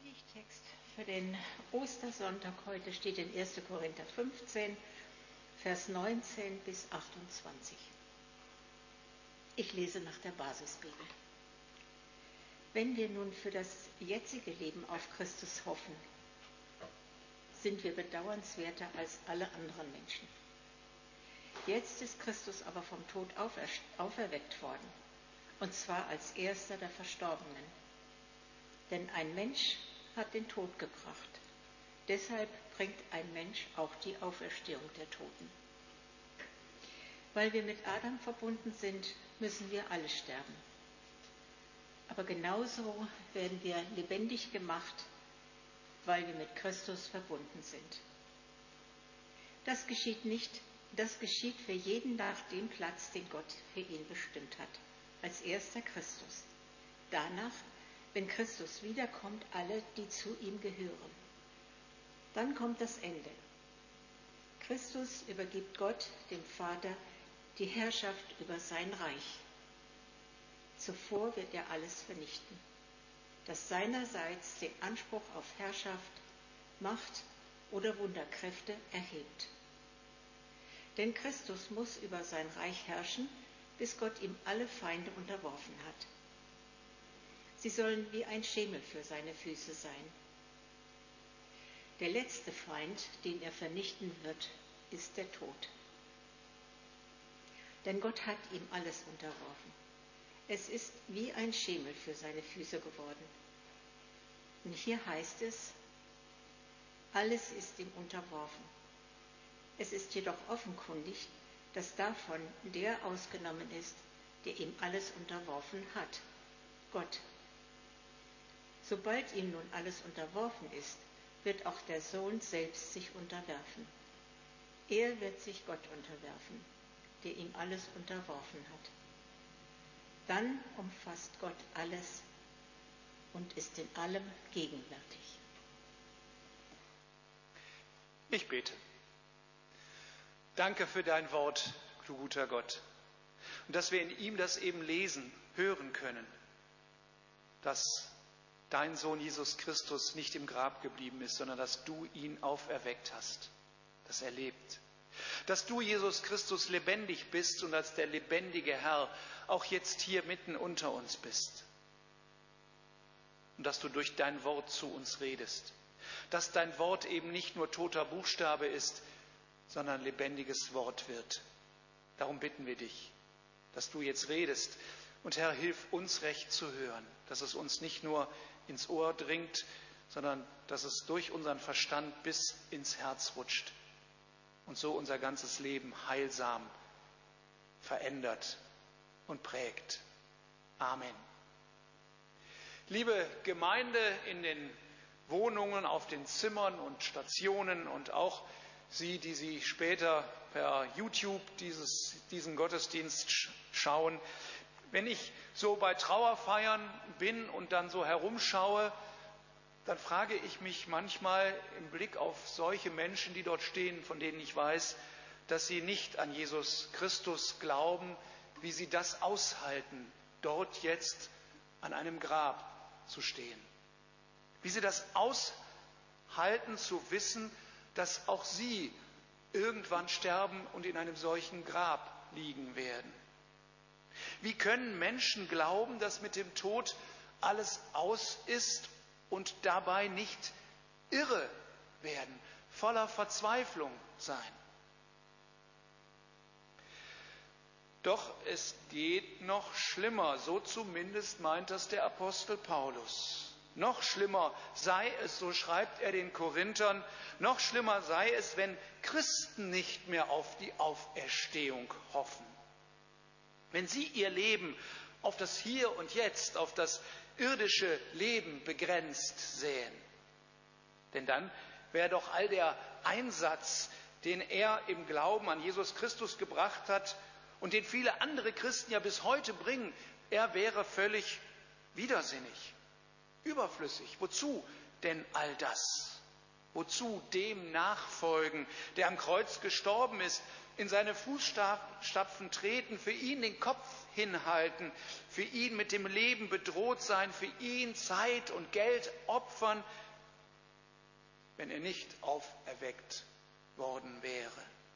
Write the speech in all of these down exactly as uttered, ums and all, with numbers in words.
Predigttext für den Ostersonntag heute steht in erster Korinther fünfzehn, Vers neunzehn bis achtundzwanzig. Ich lese nach der Basisbibel. Wenn wir nun für das jetzige Leben auf Christus hoffen, sind wir bedauernswerter als alle anderen Menschen. Jetzt ist Christus aber vom Tod auferweckt worden, und zwar als erster der Verstorbenen. Denn ein Mensch hat den Tod gebracht. Deshalb bringt ein Mensch auch die Auferstehung der Toten. Weil wir mit Adam verbunden sind, müssen wir alle sterben. Aber genauso werden wir lebendig gemacht, weil wir mit Christus verbunden sind. Das geschieht nicht, das geschieht für jeden nach dem Platz, den Gott für ihn bestimmt hat. Als erster Christus. Danach, wenn Christus wiederkommt, alle, die zu ihm gehören. Dann kommt das Ende. Christus übergibt Gott, dem Vater, die Herrschaft über sein Reich. Zuvor wird er alles vernichten, das seinerseits den Anspruch auf Herrschaft, Macht oder Wunderkräfte erhebt. Denn Christus muss über sein Reich herrschen, bis Gott ihm alle Feinde unterworfen hat. Sie sollen wie ein Schemel für seine Füße sein. Der letzte Feind, den er vernichten wird, ist der Tod. Denn Gott hat ihm alles unterworfen. Es ist wie ein Schemel für seine Füße geworden. Und hier heißt es, alles ist ihm unterworfen. Es ist jedoch offenkundig, dass davon der ausgenommen ist, der ihm alles unterworfen hat, Gott. Sobald ihm nun alles unterworfen ist, wird auch der Sohn selbst sich unterwerfen. Er wird sich Gott unterwerfen, der ihm alles unterworfen hat. Dann umfasst Gott alles und ist in allem gegenwärtig. Ich bete. Danke für dein Wort, du guter Gott. Und dass wir in ihm das eben lesen, hören können, dass dein Sohn Jesus Christus nicht im Grab geblieben ist, sondern dass du ihn auferweckt hast, dass er lebt. Dass du, Jesus Christus, lebendig bist und als der lebendige Herr auch jetzt hier mitten unter uns bist. Und dass du durch dein Wort zu uns redest. Dass dein Wort eben nicht nur toter Buchstabe ist, sondern lebendiges Wort wird. Darum bitten wir dich, dass du jetzt redest. Und Herr, hilf uns recht zu hören, dass es uns nicht nur ins Ohr dringt, sondern dass es durch unseren Verstand bis ins Herz rutscht und so unser ganzes Leben heilsam verändert und prägt. Amen. Liebe Gemeinde in den Wohnungen, auf den Zimmern und Stationen und auch Sie, die Sie später per YouTube dieses, diesen Gottesdienst schauen, wenn ich so bei Trauerfeiern bin und dann so herumschaue, dann frage ich mich manchmal im Blick auf solche Menschen, die dort stehen, von denen ich weiß, dass sie nicht an Jesus Christus glauben, wie sie das aushalten, dort jetzt an einem Grab zu stehen. Wie sie das aushalten zu wissen, dass auch sie irgendwann sterben und in einem solchen Grab liegen werden. Wie können Menschen glauben, dass mit dem Tod alles aus ist und dabei nicht irre werden, voller Verzweiflung sein? Doch es geht noch schlimmer, so zumindest meint das der Apostel Paulus. Noch schlimmer sei es, so schreibt er den Korinthern, noch schlimmer sei es, wenn Christen nicht mehr auf die Auferstehung hoffen. Wenn sie ihr Leben auf das Hier und Jetzt, auf das irdische Leben begrenzt sähen. Denn dann wäre doch all der Einsatz, den er im Glauben an Jesus Christus gebracht hat und den viele andere Christen ja bis heute bringen, er wäre völlig widersinnig, überflüssig. Wozu denn all das? Wozu dem nachfolgen, der am Kreuz gestorben ist, in seine Fußstapfen treten, für ihn den Kopf hinhalten, für ihn mit dem Leben bedroht sein, für ihn Zeit und Geld opfern, wenn er nicht auferweckt worden wäre.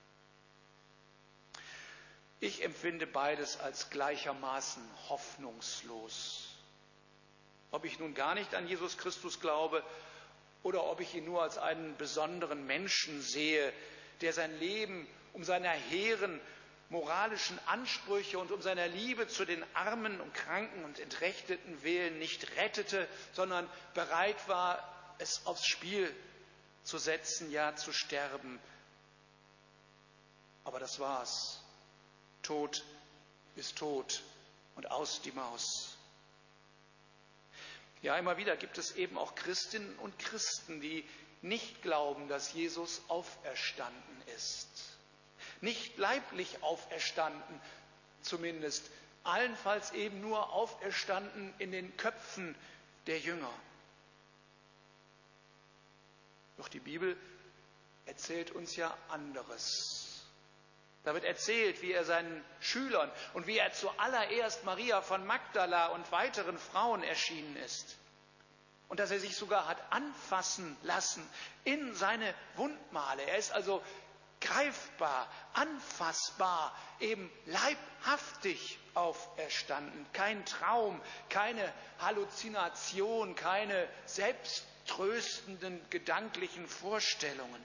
Ich empfinde beides als gleichermaßen hoffnungslos. Ob ich nun gar nicht an Jesus Christus glaube oder ob ich ihn nur als einen besonderen Menschen sehe, der sein Leben um seiner hehren moralischen Ansprüche und um seiner Liebe zu den Armen und Kranken und Entrechteten willen nicht rettete, sondern bereit war, es aufs Spiel zu setzen, ja zu sterben. Aber das war's. Tod ist tot und aus die Maus. Ja, immer wieder gibt es eben auch Christinnen und Christen, die nicht glauben, dass Jesus auferstanden ist. Nicht leiblich auferstanden, zumindest. Allenfalls eben nur auferstanden in den Köpfen der Jünger. Doch die Bibel erzählt uns ja anderes. Da wird erzählt, wie er seinen Schülern und wie er zuallererst Maria von Magdala und weiteren Frauen erschienen ist. Und dass er sich sogar hat anfassen lassen in seine Wundmale. Er ist also greifbar, anfassbar, eben leibhaftig auferstanden. Kein Traum, keine Halluzination, keine selbsttröstenden gedanklichen Vorstellungen.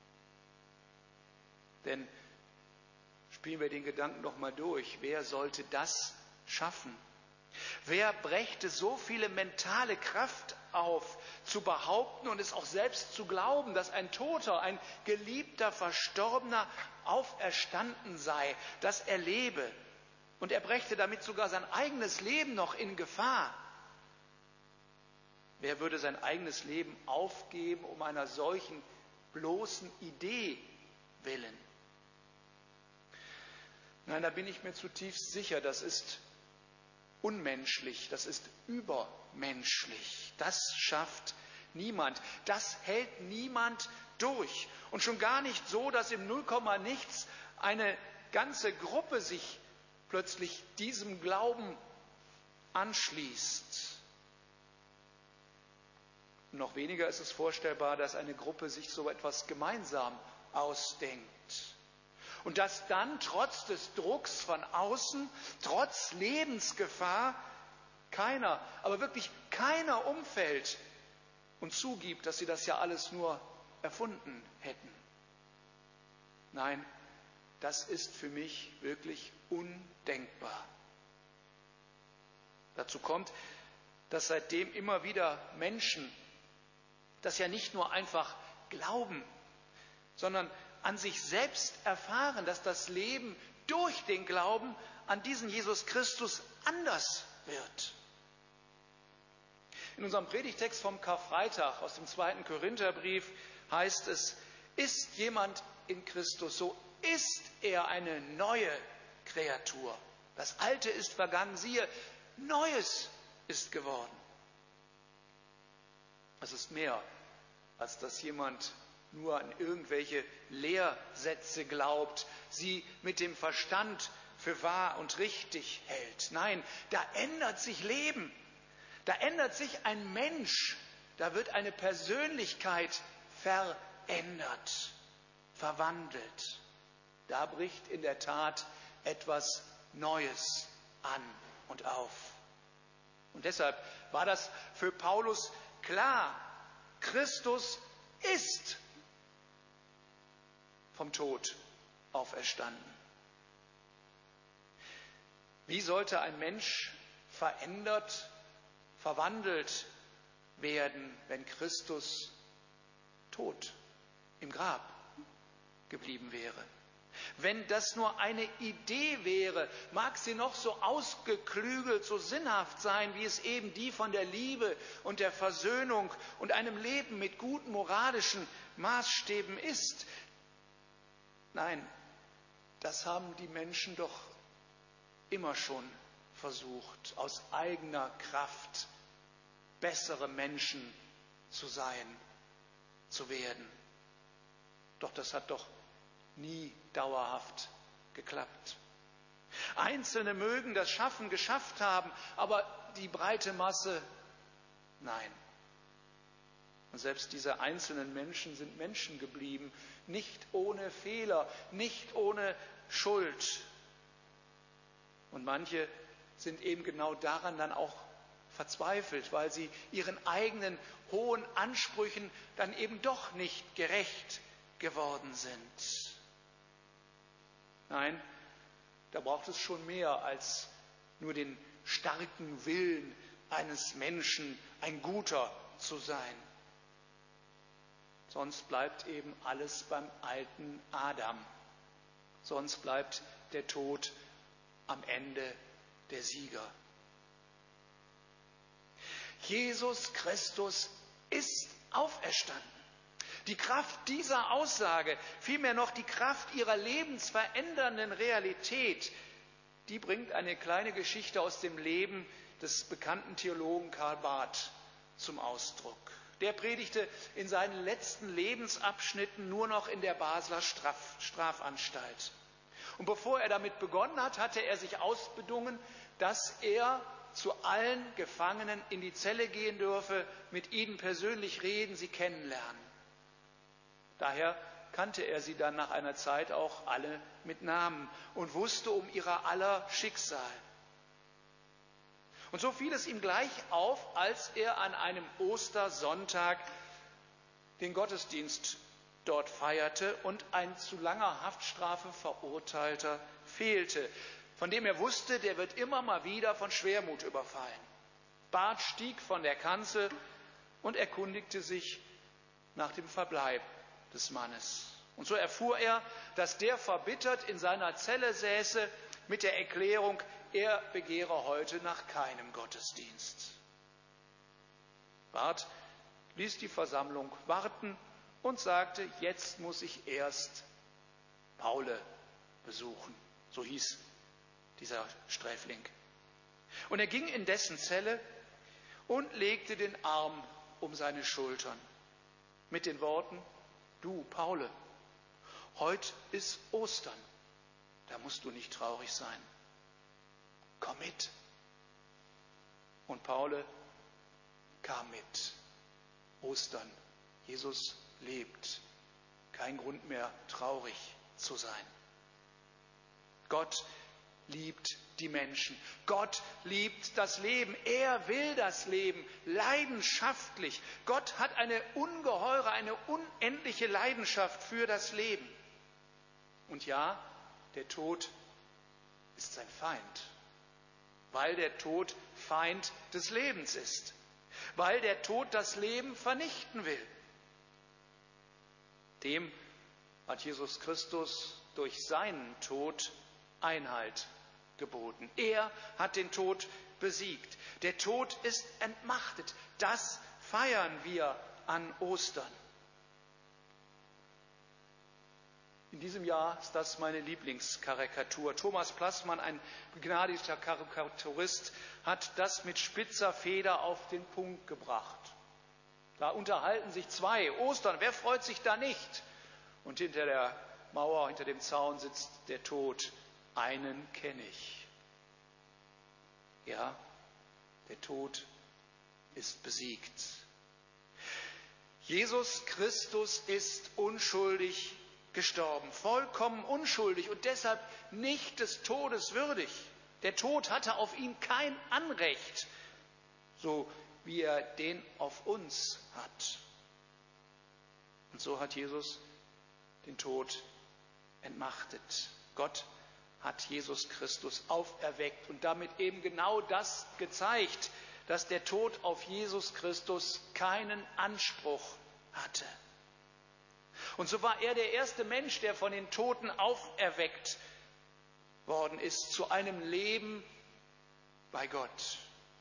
Denn spielen wir den Gedanken noch mal durch. Wer sollte das schaffen? Wer brächte so viele mentale Kraft auf, zu behaupten und es auch selbst zu glauben, dass ein Toter, ein geliebter, Verstorbener auferstanden sei, dass er lebe? Und er brächte damit sogar sein eigenes Leben noch in Gefahr. Wer würde sein eigenes Leben aufgeben um einer solchen bloßen Idee willen? Nein, da bin ich mir zutiefst sicher, das ist unmenschlich, das ist übermenschlich. Das schafft niemand. Das hält niemand durch. Und schon gar nicht so, dass im Nullkomma nichts eine ganze Gruppe sich plötzlich diesem Glauben anschließt. Noch weniger ist es vorstellbar, dass eine Gruppe sich so etwas gemeinsam ausdenkt. Und dass dann trotz des Drucks von außen, trotz Lebensgefahr, keiner, aber wirklich keiner umfällt und zugibt, dass sie das ja alles nur erfunden hätten. Nein, das ist für mich wirklich undenkbar. Dazu kommt, dass seitdem immer wieder Menschen das ja nicht nur einfach glauben, sondern an sich selbst erfahren, dass das Leben durch den Glauben an diesen Jesus Christus anders wird. In unserem Predigtext vom Karfreitag aus dem zweiten Korintherbrief heißt es, ist jemand in Christus, so ist er eine neue Kreatur. Das Alte ist vergangen, siehe, Neues ist geworden. Es ist mehr, als dass jemand nur an irgendwelche Lehrsätze glaubt, sie mit dem Verstand für wahr und richtig hält. Nein, da ändert sich Leben, da ändert sich ein Mensch, da wird eine Persönlichkeit verändert, verwandelt. Da bricht in der Tat etwas Neues an und auf. Und deshalb war das für Paulus klar, Christus ist vom Tod auferstanden. Wie sollte ein Mensch verändert, verwandelt werden, wenn Christus tot im Grab geblieben wäre? Wenn das nur eine Idee wäre, mag sie noch so ausgeklügelt, so sinnhaft sein, wie es eben die von der Liebe und der Versöhnung und einem Leben mit guten moralischen Maßstäben ist. Nein, das haben die Menschen doch immer schon versucht, aus eigener Kraft bessere Menschen zu sein, zu werden. Doch das hat doch nie dauerhaft geklappt. Einzelne mögen das Schaffen geschafft haben, aber die breite Masse, nein. Und selbst diese einzelnen Menschen sind Menschen geblieben, nicht ohne Fehler, nicht ohne Schuld. Und manche sind eben genau daran dann auch verzweifelt, weil sie ihren eigenen hohen Ansprüchen dann eben doch nicht gerecht geworden sind. Nein, da braucht es schon mehr als nur den starken Willen eines Menschen, ein Guter zu sein. Sonst bleibt eben alles beim alten Adam. Sonst bleibt der Tod am Ende der Sieger. Jesus Christus ist auferstanden. Die Kraft dieser Aussage, vielmehr noch die Kraft ihrer lebensverändernden Realität, die bringt eine kleine Geschichte aus dem Leben des bekannten Theologen Karl Barth zum Ausdruck. Der predigte in seinen letzten Lebensabschnitten nur noch in der Basler Straf- Strafanstalt. Und bevor er damit begonnen hat, hatte er sich ausbedungen, dass er zu allen Gefangenen in die Zelle gehen dürfe, mit ihnen persönlich reden, sie kennenlernen. Daher kannte er sie dann nach einer Zeit auch alle mit Namen und wusste um ihrer aller Schicksal. Und so fiel es ihm gleich auf, als er an einem Ostersonntag den Gottesdienst dort feierte und ein zu langer Haftstrafe Verurteilter fehlte, von dem er wusste, der wird immer mal wieder von Schwermut überfallen. Barth stieg von der Kanzel und erkundigte sich nach dem Verbleib des Mannes. Und so erfuhr er, dass der verbittert in seiner Zelle säße mit der Erklärung, er begehre heute nach keinem Gottesdienst. Barth ließ die Versammlung warten und sagte, jetzt muss ich erst Paule besuchen. So hieß dieser Sträfling. Und er ging in dessen Zelle und legte den Arm um seine Schultern mit den Worten, du, Paule, heute ist Ostern, da musst du nicht traurig sein. Komm mit. Und Paule kam mit. Ostern. Jesus lebt. Kein Grund mehr, traurig zu sein. Gott liebt die Menschen. Gott liebt das Leben. Er will das Leben leidenschaftlich. Gott hat eine ungeheure, eine unendliche Leidenschaft für das Leben. Und ja, der Tod ist sein Feind. Weil der Tod Feind des Lebens ist. Weil der Tod das Leben vernichten will. Dem hat Jesus Christus durch seinen Tod Einhalt geboten. Er hat den Tod besiegt. Der Tod ist entmachtet. Das feiern wir an Ostern. In diesem Jahr ist das meine Lieblingskarikatur. Thomas Plassmann, ein begnadigter Karikaturist, hat das mit spitzer Feder auf den Punkt gebracht. Da unterhalten sich zwei. Ostern, wer freut sich da nicht? Und hinter der Mauer, hinter dem Zaun sitzt der Tod. Einen kenne ich. Ja, der Tod ist besiegt. Jesus Christus ist unschuldig gestorben, vollkommen unschuldig und deshalb nicht des Todes würdig. Der Tod hatte auf ihn kein Anrecht, so wie er den auf uns hat. Und so hat Jesus den Tod entmachtet. Gott hat Jesus Christus auferweckt und damit eben genau das gezeigt, dass der Tod auf Jesus Christus keinen Anspruch hatte. Und so war er der erste Mensch, der von den Toten auferweckt worden ist zu einem Leben bei Gott.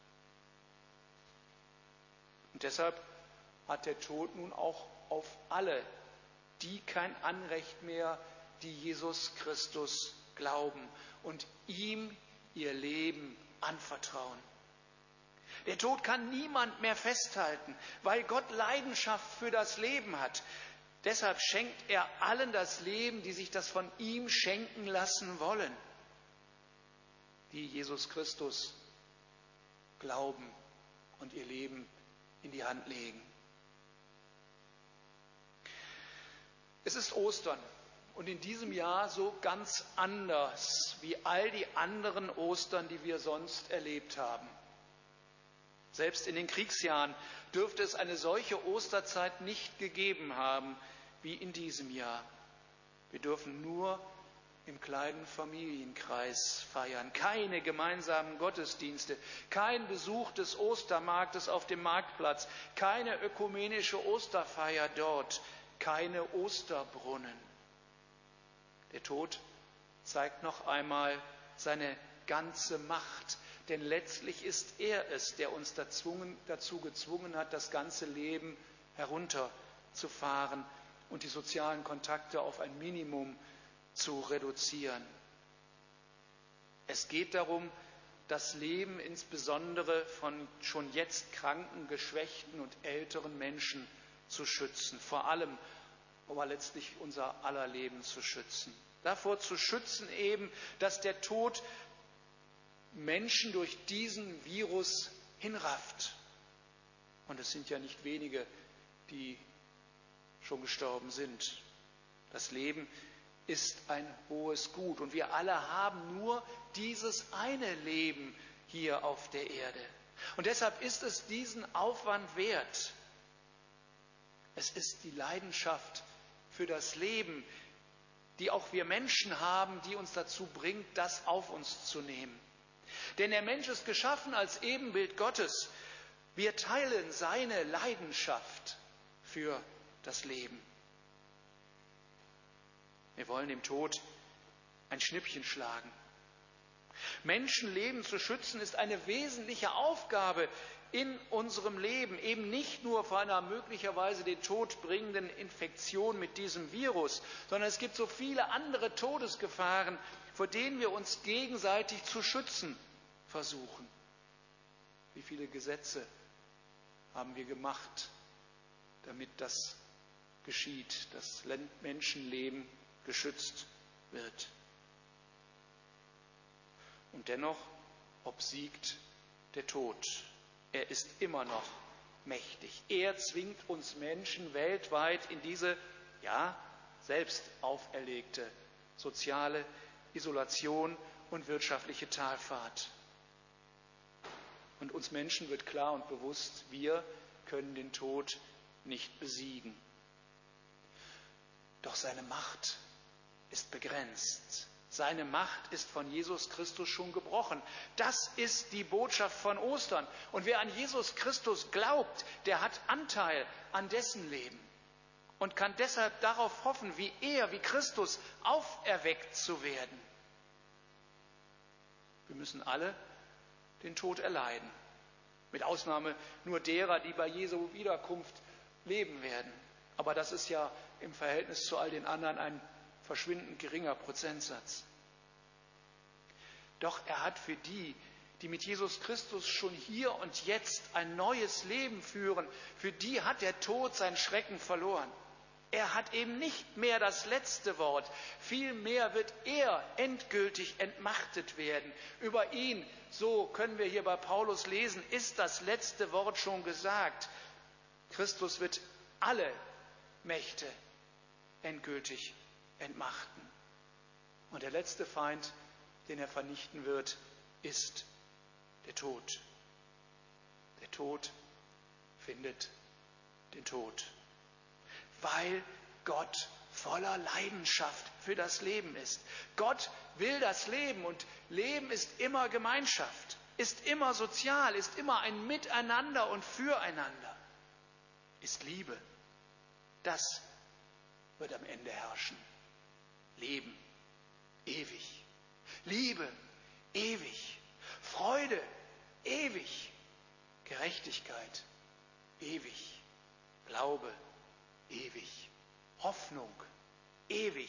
Und deshalb hat der Tod nun auch auf alle, die kein Anrecht mehr, die Jesus Christus glauben und ihm ihr Leben anvertrauen. Der Tod kann niemand mehr festhalten, weil Gott Leidenschaft für das Leben hat. Deshalb schenkt er allen das Leben, die sich das von ihm schenken lassen wollen, die Jesus Christus glauben und ihr Leben in die Hand legen. Es ist Ostern und in diesem Jahr so ganz anders wie all die anderen Ostern, die wir sonst erlebt haben. Selbst in den Kriegsjahren dürfte es eine solche Osterzeit nicht gegeben haben wie in diesem Jahr. Wir dürfen nur im kleinen Familienkreis feiern, keine gemeinsamen Gottesdienste, kein Besuch des Ostermarktes auf dem Marktplatz, keine ökumenische Osterfeier dort, keine Osterbrunnen. Der Tod zeigt noch einmal seine ganze Macht, denn letztlich ist er es, der uns dazu gezwungen hat, das ganze Leben herunterzufahren und die sozialen Kontakte auf ein Minimum zu reduzieren. Es geht darum, das Leben insbesondere von schon jetzt kranken, geschwächten und älteren Menschen zu schützen, vor allem aber letztlich unser aller Leben zu schützen. Davor zu schützen eben, dass der Tod Menschen durch diesen Virus hinrafft. Und es sind ja nicht wenige, die schon gestorben sind. Das Leben ist ein hohes Gut und wir alle haben nur dieses eine Leben hier auf der Erde. Und deshalb ist es diesen Aufwand wert. Es ist die Leidenschaft für das Leben, die auch wir Menschen haben, die uns dazu bringt, das auf uns zu nehmen. Denn der Mensch ist geschaffen als Ebenbild Gottes. Wir teilen seine Leidenschaft für das Leben. Wir wollen dem Tod ein Schnippchen schlagen. Menschenleben zu schützen ist eine wesentliche Aufgabe in unserem Leben, eben nicht nur vor einer möglicherweise den Tod bringenden Infektion mit diesem Virus, sondern es gibt so viele andere Todesgefahren, vor denen wir uns gegenseitig zu schützen versuchen. Wie viele Gesetze haben wir gemacht, damit das geschieht, dass Menschenleben geschützt wird. Und dennoch obsiegt der Tod. Er ist immer noch mächtig. Er zwingt uns Menschen weltweit in diese, ja, selbst auferlegte soziale Isolation und wirtschaftliche Talfahrt. Und uns Menschen wird klar und bewusst, wir können den Tod nicht besiegen. Doch seine Macht ist begrenzt. Seine Macht ist von Jesus Christus schon gebrochen. Das ist die Botschaft von Ostern. Und wer an Jesus Christus glaubt, der hat Anteil an dessen Leben und kann deshalb darauf hoffen, wie er, wie Christus, auferweckt zu werden. Wir müssen alle den Tod erleiden, mit Ausnahme nur derer, die bei Jesu Wiederkunft leben werden. Aber das ist ja im Verhältnis zu all den anderen ein verschwindend geringer Prozentsatz. Doch er hat für die, die mit Jesus Christus schon hier und jetzt ein neues Leben führen, für die hat der Tod seinen Schrecken verloren. Er hat eben nicht mehr das letzte Wort, vielmehr wird er endgültig entmachtet werden. Über ihn, so können wir hier bei Paulus lesen, ist das letzte Wort schon gesagt. Christus wird alle Mächte endgültig entmachten. Und der letzte Feind, den er vernichten wird, ist der Tod. Der Tod findet den Tod, weil Gott voller Leidenschaft für das Leben ist. Gott will das Leben und Leben ist immer Gemeinschaft, ist immer sozial, ist immer ein Miteinander und Füreinander, ist Liebe. Das wird am Ende herrschen. Leben, ewig. Liebe, ewig. Freude, ewig. Gerechtigkeit, ewig. Glaube, ewig. Hoffnung, ewig.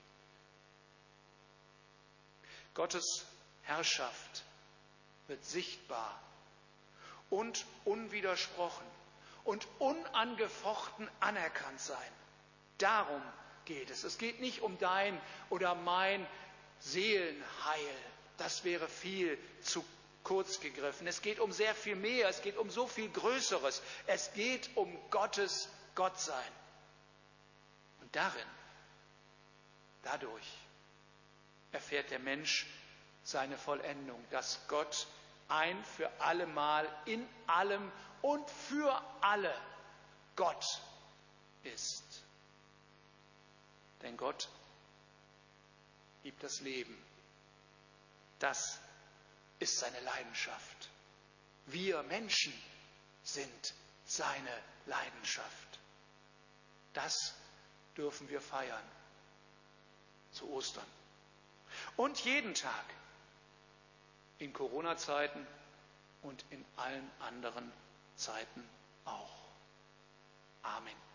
Gottes Herrschaft wird sichtbar und unwidersprochen und unangefochten anerkannt sein. darum geht es. Es geht nicht um dein oder mein Seelenheil. Das wäre viel zu kurz gegriffen. Es geht um sehr viel mehr. Es geht um so viel Größeres. Es geht um Gottes Gottsein. Und darin, dadurch erfährt der Mensch seine Vollendung, dass Gott ein für allemal in allem und für alle Gott ist. Denn Gott liebt das Leben. Das ist seine Leidenschaft. Wir Menschen sind seine Leidenschaft. Das dürfen wir feiern zu Ostern. Und jeden Tag in Corona-Zeiten und in allen anderen Zeiten auch. Amen.